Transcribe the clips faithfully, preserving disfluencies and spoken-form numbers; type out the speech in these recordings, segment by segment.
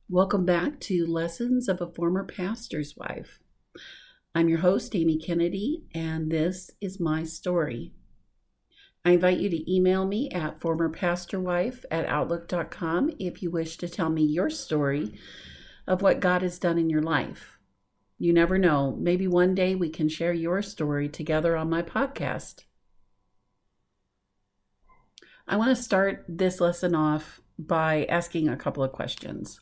Welcome back to Lessons of a Former Pastor's Wife. I'm your host, Amy Kennedy, and this is my story. I invite you to email me at formerpastorwife at outlook dot com if you wish to tell me your story of what God has done in your life. You never know, maybe one day we can share your story together on my podcast. I want to start this lesson off by asking a couple of questions.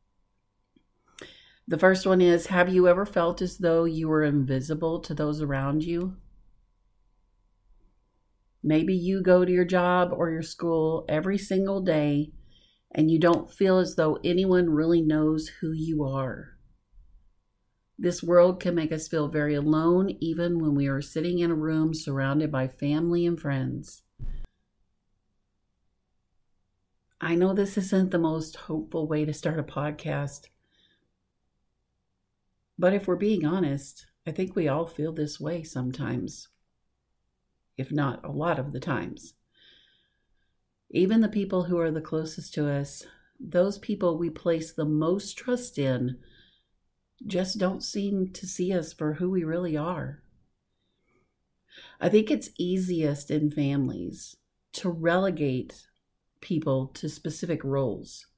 The first one is, have you ever felt as though you were invisible to those around you? Maybe you go to your job or your school every single day and you don't feel as though anyone really knows who you are. This world can make us feel very alone even when we are sitting in a room surrounded by family and friends. I know this isn't the most hopeful way to start a podcast. But if we're being honest, I think we all feel this way sometimes, if not a lot of the times. Even the people who are the closest to us, those people we place the most trust in, just don't seem to see us for who we really are. I think it's easiest in families to relegate people to specific roles.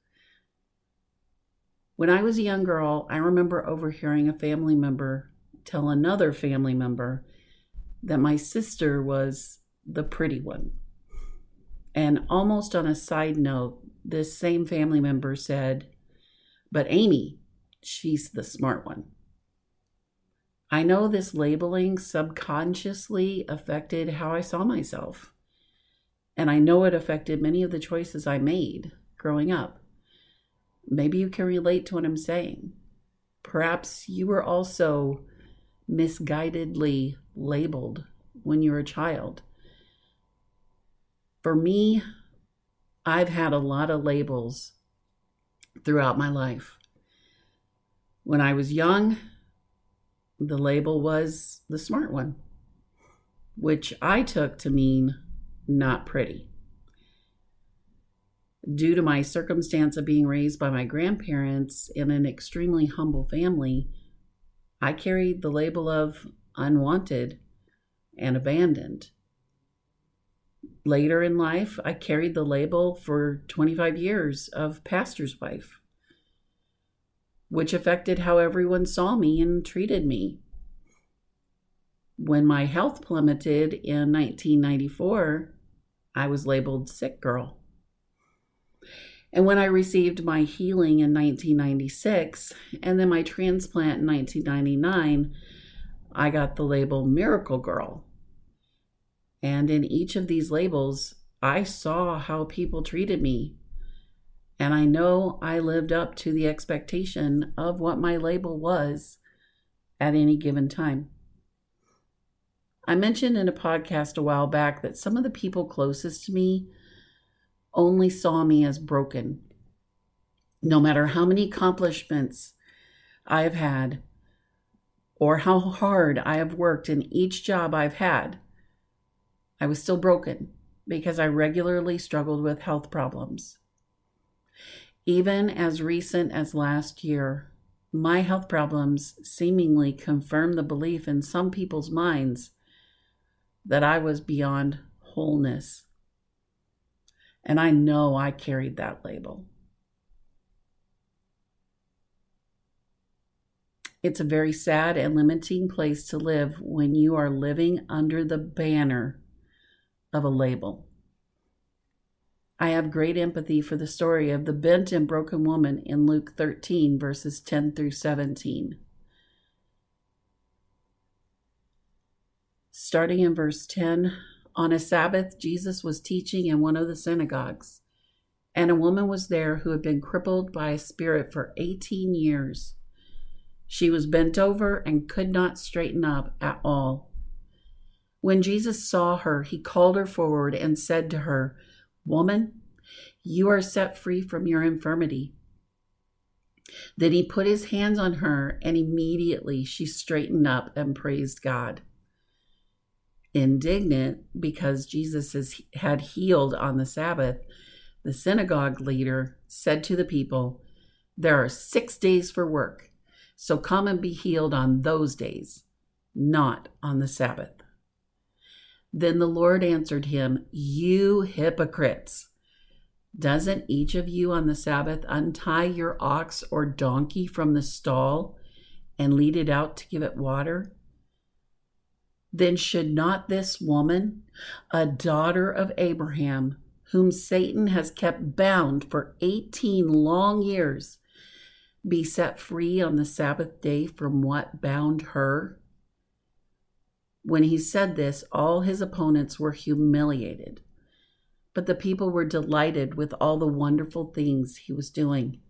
When I was a young girl, I remember overhearing a family member tell another family member that my sister was the pretty one. And almost on a side note, this same family member said, "But Amy, she's the smart one." I know this labeling subconsciously affected how I saw myself. And I know it affected many of the choices I made growing up. Maybe you can relate to what I'm saying. Perhaps you were also misguidedly labeled when you were a child. For me, I've had a lot of labels throughout my life. When I was young, the label was the smart one, which I took to mean not pretty. Due to my circumstance of being raised by my grandparents in an extremely humble family, I carried the label of unwanted and abandoned. Later in life, I carried the label for twenty-five years of pastor's wife, which affected how everyone saw me and treated me. When my health plummeted in nineteen ninety-four, I was labeled sick girl. And when I received my healing in nineteen ninety-six, and then my transplant in nineteen ninety-nine, I got the label Miracle Girl. And in each of these labels, I saw how people treated me. And I know I lived up to the expectation of what my label was at any given time. I mentioned in a podcast a while back that some of the people closest to me only saw me as broken. No matter how many accomplishments I have had or how hard I have worked in each job I've had, I was still broken because I regularly struggled with health problems. Even as recent as last year, my health problems seemingly confirmed the belief in some people's minds that I was beyond wholeness. And I know I carried that label. It's a very sad and limiting place to live when you are living under the banner of a label. I have great empathy for the story of the bent and broken woman in Luke thirteen, verses ten through seventeen. Starting in verse ten, on a Sabbath, Jesus was teaching in one of the synagogues, and a woman was there who had been crippled by a spirit for eighteen years. She was bent over and could not straighten up at all. When Jesus saw her, he called her forward and said to her, "Woman, you are set free from your infirmity." Then he put his hands on her, and immediately she straightened up and praised God. Indignant because Jesus has, had healed on the Sabbath, the synagogue leader said to the people, There are six days for work, so come and be healed on those days, not on the Sabbath." Then the Lord answered him, "You hypocrites! Doesn't each of you on the Sabbath untie your ox or donkey from the stall and lead it out to give it water? Then should not this woman, a daughter of Abraham, whom Satan has kept bound for eighteen long years, be set free on the Sabbath day from what bound her?" When he said this, all his opponents were humiliated, but the people were delighted with all the wonderful things he was doing.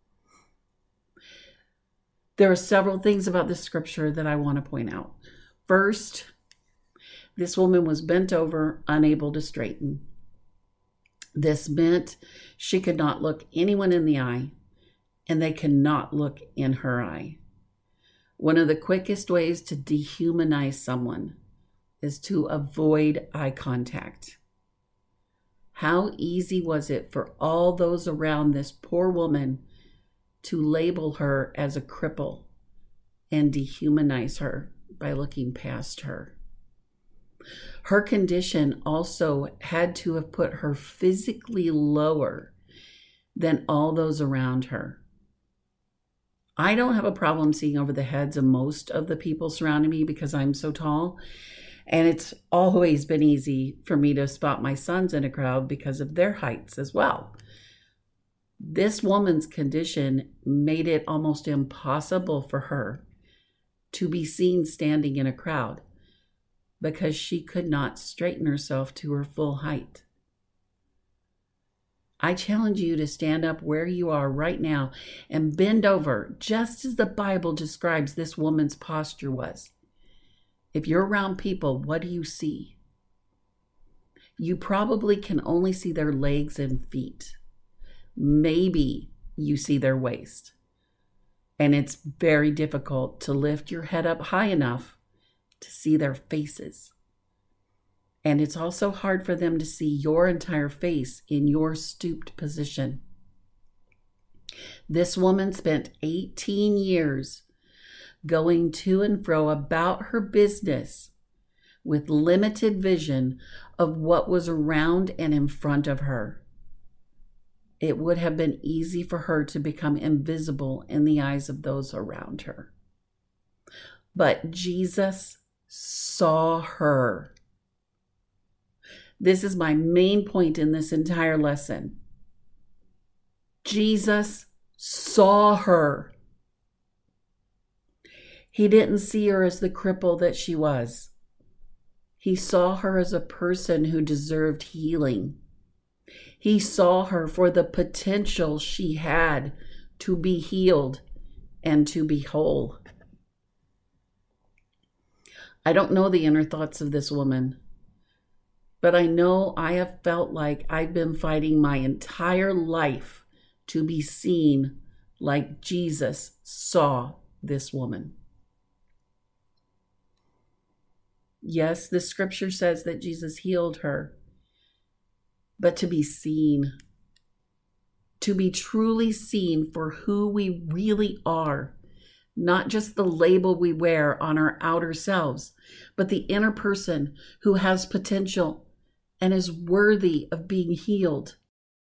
There are several things about this scripture that I want to point out. First, this woman was bent over, unable to straighten. This meant she could not look anyone in the eye, and they cannot look in her eye. One of the quickest ways to dehumanize someone is to avoid eye contact. How easy was it for all those around this poor woman to label her as a cripple and dehumanize her by looking past her? Her condition also had to have put her physically lower than all those around her. I don't have a problem seeing over the heads of most of the people surrounding me because I'm so tall. And it's always been easy for me to spot my sons in a crowd because of their heights as well. This woman's condition made it almost impossible for her to be seen standing in a crowd because she could not straighten herself to her full height. I challenge you to stand up where you are right now and bend over, just as the Bible describes this woman's posture was. If you're around people, what do you see? You probably can only see their legs and feet. Maybe you see their waist. And it's very difficult to lift your head up high enough to see their faces. And it's also hard for them to see your entire face in your stooped position. This woman spent eighteen years going to and fro about her business with limited vision of what was around and in front of her. It would have been easy for her to become invisible in the eyes of those around her. But Jesus saw her. This is my main point in this entire lesson. Jesus saw her. He didn't see her as the cripple that she was. He saw her as a person who deserved healing. He saw her for the potential she had to be healed and to be whole. I don't know the inner thoughts of this woman, but I know I have felt like I've been fighting my entire life to be seen like Jesus saw this woman. Yes, the scripture says that Jesus healed her, but to be seen, to be truly seen for who we really are, not just the label we wear on our outer selves, but the inner person who has potential and is worthy of being healed.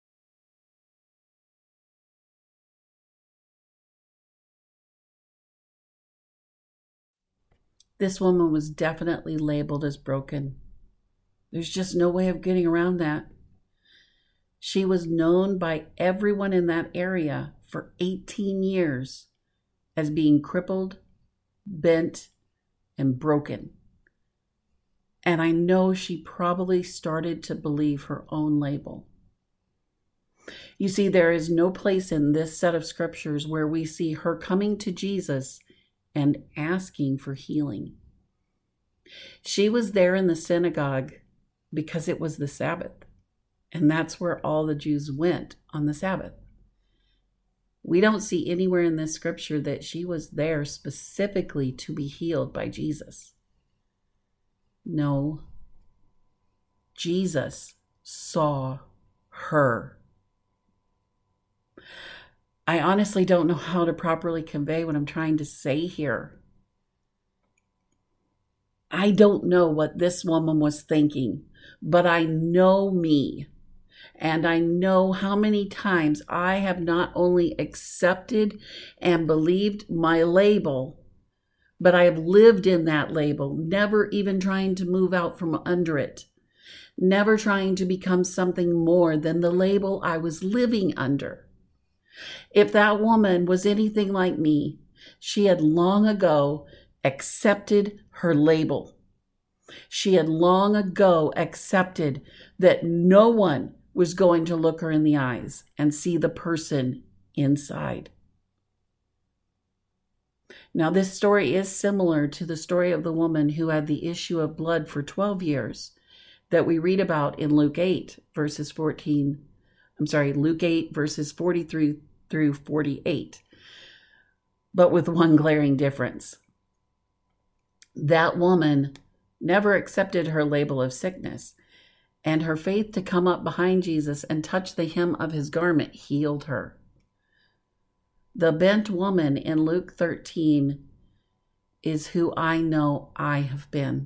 This woman was definitely labeled as broken. There's just no way of getting around that. She was known by everyone in that area for eighteen years as being crippled, bent, and broken. And I know she probably started to believe her own label. You see, there is no place in this set of scriptures where we see her coming to Jesus and asking for healing. She was there in the synagogue because it was the Sabbath, and that's where all the Jews went on the Sabbath. We don't see anywhere in this scripture that she was there specifically to be healed by Jesus. No, Jesus saw her. I honestly don't know how to properly convey what I'm trying to say here. I don't know what this woman was thinking, but I know me. And I know how many times I have not only accepted and believed my label, but I have lived in that label, never even trying to move out from under it, never trying to become something more than the label I was living under. If that woman was anything like me, she had long ago accepted her label. She had long ago accepted that no one was going to look her in the eyes and see the person inside. Now, this story is similar to the story of the woman who had the issue of blood for twelve years that we read about in Luke eight, verses fourteen. I'm sorry, Luke eight, verses forty-three through forty-eight, but with one glaring difference. That woman never accepted her label of sickness, and her faith to come up behind Jesus and touch the hem of his garment healed her. The bent woman in Luke thirteen is who I know I have been.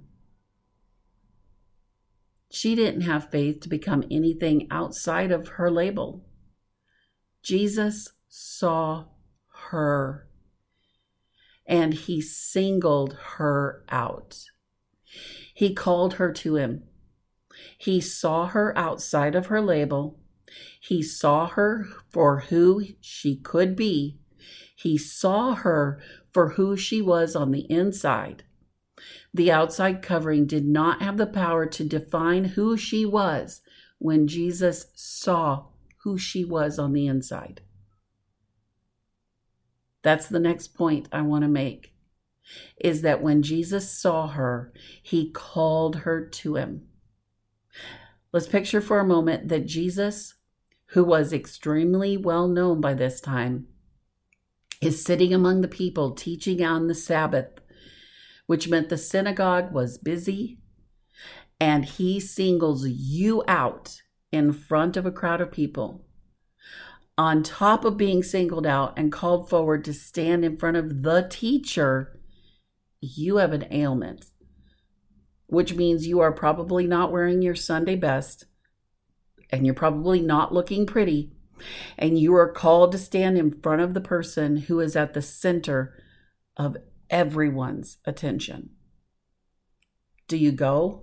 She didn't have faith to become anything outside of her label. Jesus saw her, and he singled her out. He called her to him. He saw her outside of her label. He saw her for who she could be. He saw her for who she was on the inside. The outside covering did not have the power to define who she was when Jesus saw who she was on the inside. That's the next point I want to make, is that when Jesus saw her, he called her to him. Let's picture for a moment that Jesus, who was extremely well known by this time, is sitting among the people teaching on the Sabbath, which meant the synagogue was busy, and he singles you out in front of a crowd of people. On top of being singled out and called forward to stand in front of the teacher, you have an ailment, which means you are probably not wearing your Sunday best, and you're probably not looking pretty, and you are called to stand in front of the person who is at the center of everyone's attention. Do you go?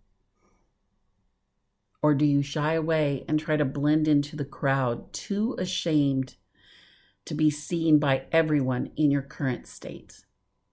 Or do you shy away and try to blend into the crowd, too ashamed to be seen by everyone in your current state?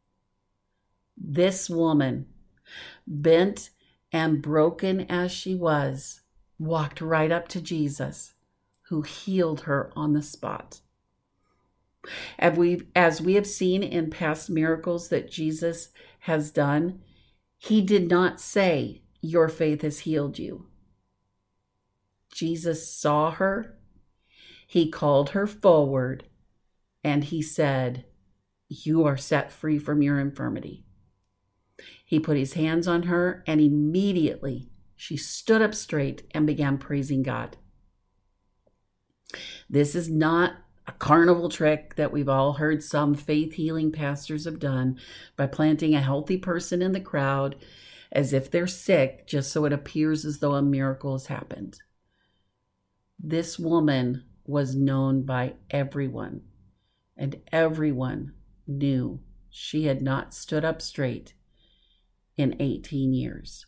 This woman, bent and broken as she was, walked right up to Jesus, who healed her on the spot. As we, as we have seen in past miracles that Jesus has done, he did not say, "Your faith has healed you." Jesus saw her, he called her forward, and he said, "You are set free from your infirmity." He put his hands on her, and immediately she stood up straight and began praising God. This is not a carnival trick that we've all heard some faith healing pastors have done by planting a healthy person in the crowd as if they're sick, just so it appears as though a miracle has happened. This woman was known by everyone, and everyone knew she had not stood up straight in eighteen years.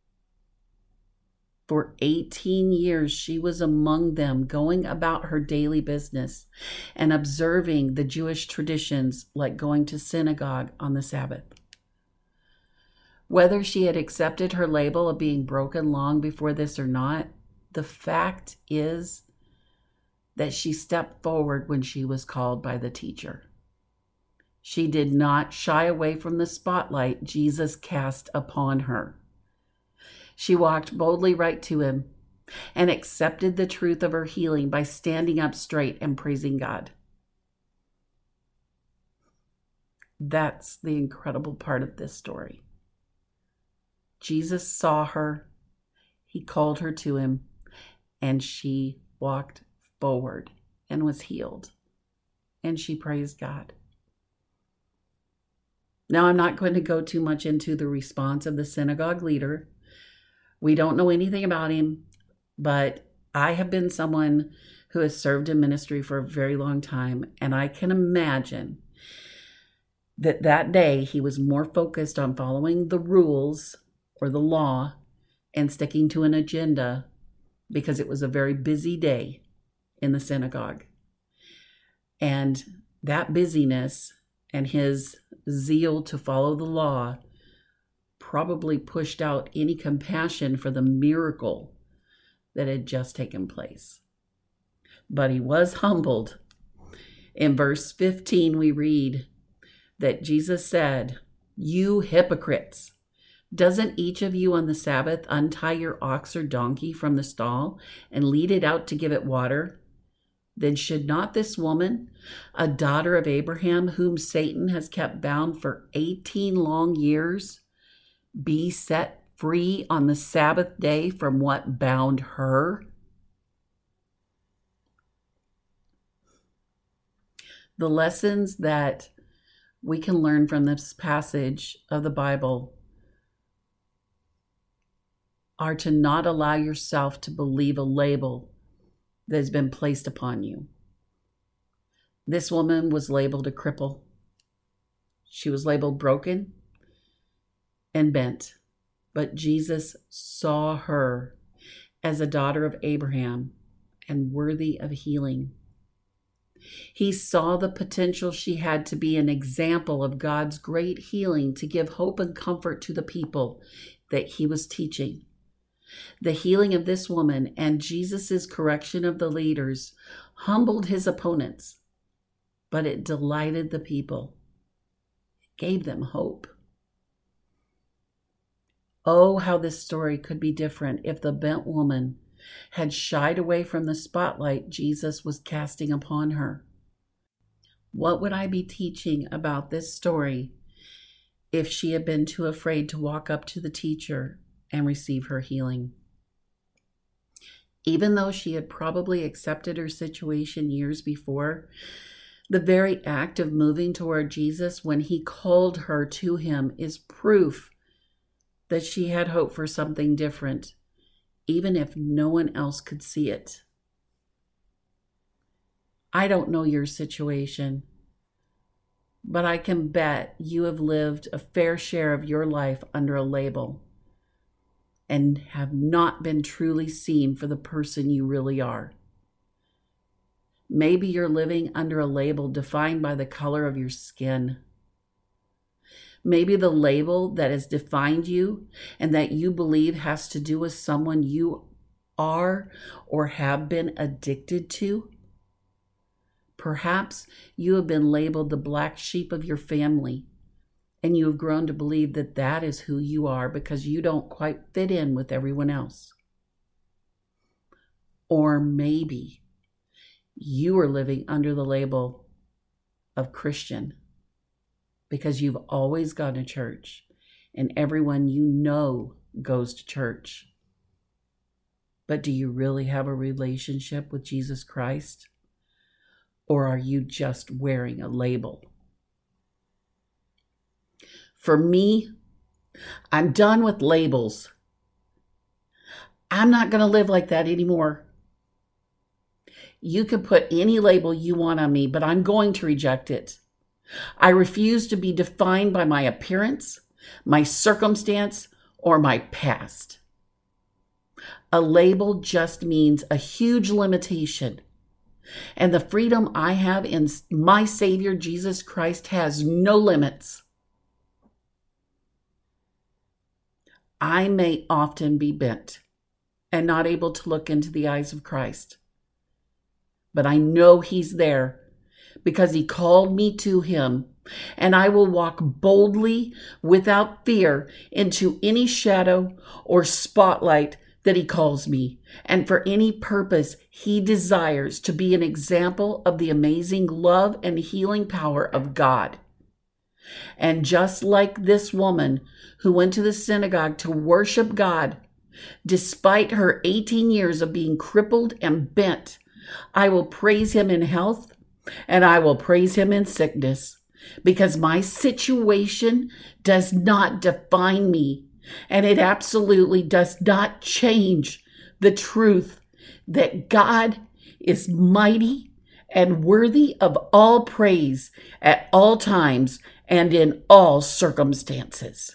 For eighteen years, she was among them, going about her daily business and observing the Jewish traditions like going to synagogue on the Sabbath. Whether she had accepted her label of being broken long before this or not, the fact is that she stepped forward when she was called by the teacher. She did not shy away from the spotlight Jesus cast upon her. She walked boldly right to him and accepted the truth of her healing by standing up straight and praising God. That's the incredible part of this story. Jesus saw her, he called her to him, and she walked forward and was healed and she praised God. Now, I'm not going to go too much into the response of the synagogue leader. We don't know anything about him, but I have been someone who has served in ministry for a very long time, and I can imagine that that day he was more focused on following the rules or the law and sticking to an agenda because it was a very busy day in the synagogue. And that busyness and his zeal to follow the law probably pushed out any compassion for the miracle that had just taken place. But he was humbled. In verse fifteen, we read that Jesus said, "You hypocrites, doesn't each of you on the Sabbath untie your ox or donkey from the stall and lead it out to give it water? Then should not this woman, a daughter of Abraham, whom Satan has kept bound for eighteen long years, be set free on the Sabbath day from what bound her?" The lessons that we can learn from this passage of the Bible are to not allow yourself to believe a label that has been placed upon you. This woman was labeled a cripple. She was labeled broken and bent, but Jesus saw her as a daughter of Abraham and worthy of healing. He saw the potential she had to be an example of God's great healing, to give hope and comfort to the people that he was teaching. The healing of this woman and Jesus' correction of the leaders humbled his opponents, but it delighted the people. It gave them hope. Oh, how this story could be different if the bent woman had shied away from the spotlight Jesus was casting upon her. What would I be teaching about this story if she had been too afraid to walk up to the teacher and receive her healing? Even though she had probably accepted her situation years before, the very act of moving toward Jesus when he called her to him is proof that she had hope for something different, even if no one else could see it. I don't know your situation, but I can bet you have lived a fair share of your life under a label and have not been truly seen for the person you really are. Maybe you're living under a label defined by the color of your skin. Maybe the label that has defined you and that you believe has to do with someone you are or have been addicted to. Perhaps you have been labeled the black sheep of your family, and you have grown to believe that that is who you are because you don't quite fit in with everyone else. Or maybe you are living under the label of Christian because you've always gone to church and everyone you know goes to church. But do you really have a relationship with Jesus Christ? Or are you just wearing a label? For me, I'm done with labels. I'm not going to live like that anymore. You can put any label you want on me, but I'm going to reject it. I refuse to be defined by my appearance, my circumstance, or my past. A label just means a huge limitation. And the freedom I have in my Savior, Jesus Christ, has no limits. I may often be bent and not able to look into the eyes of Christ, but I know he's there because he called me to him, and I will walk boldly without fear into any shadow or spotlight that he calls me, and for any purpose he desires to be an example of the amazing love and healing power of God. And just like this woman who went to the synagogue to worship God, despite her eighteen years of being crippled and bent, I will praise him in health and I will praise him in sickness, because my situation does not define me, and it absolutely does not change the truth that God is mighty and worthy of all praise at all times and in all circumstances.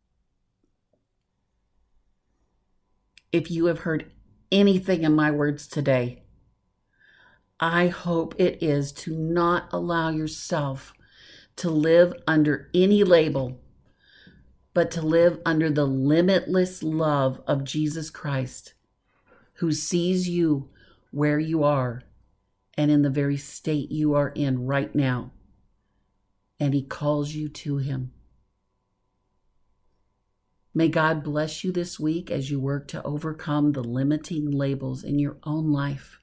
If you have heard anything in my words today, I hope it is to not allow yourself to live under any label, but to live under the limitless love of Jesus Christ, who sees you where you are and in the very state you are in right now, and he calls you to him. May God bless you this week as you work to overcome the limiting labels in your own life.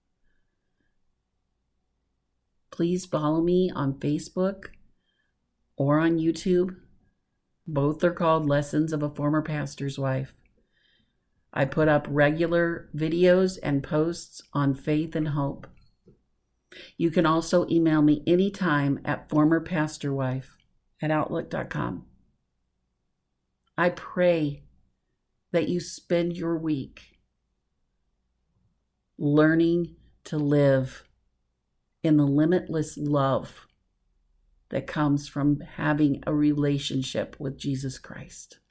Please follow me on Facebook or on YouTube. Both are called Lessons of a Former Pastor's Wife. I put up regular videos and posts on faith and hope. You can also email me anytime at formerpastorwife at outlook dot com. I pray that you spend your week learning to live in the limitless love that comes from having a relationship with Jesus Christ.